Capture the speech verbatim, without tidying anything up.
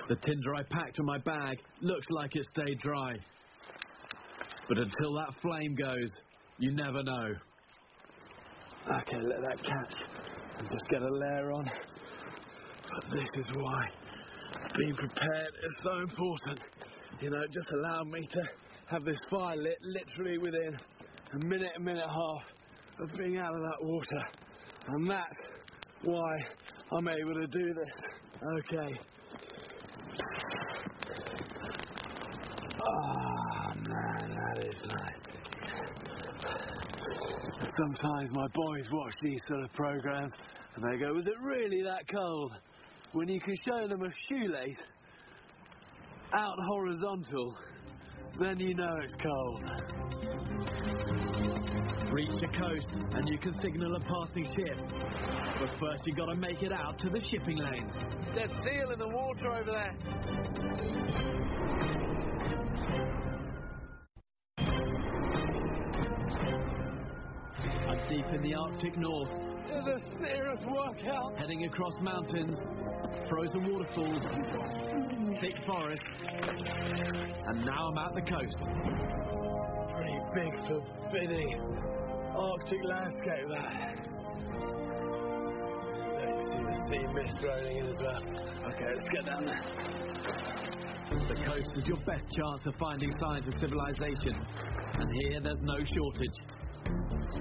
The tinder I packed in my bag looks like it stayed dry. But until that flame goes, you never know. Okay, let that catch and just get a layer on. But this is why being prepared is so important. You know, it just allowed me to have this fire lit literally within a minute, a minute and a half of being out of that water. And that's why I'm able to do this. Okay. Oh man, that is nice. Sometimes my boys watch these sort of programs and they go, was it really that cold? When you can show them a shoelace out horizontal, then you know it's cold. Reach a coast and you can signal a passing ship. But first you gotta make it out to the shipping lanes. Dead seal in the water over there. I'm deep in the Arctic North. It's a serious workout. Heading across mountains, frozen waterfalls, thick forests, and now I'm at the coast. Pretty big, forbidding Arctic landscape that. There you see the sea mist rolling in as well. Okay, let's get down there. The coast is your best chance of finding signs of civilization, and here there's no shortage.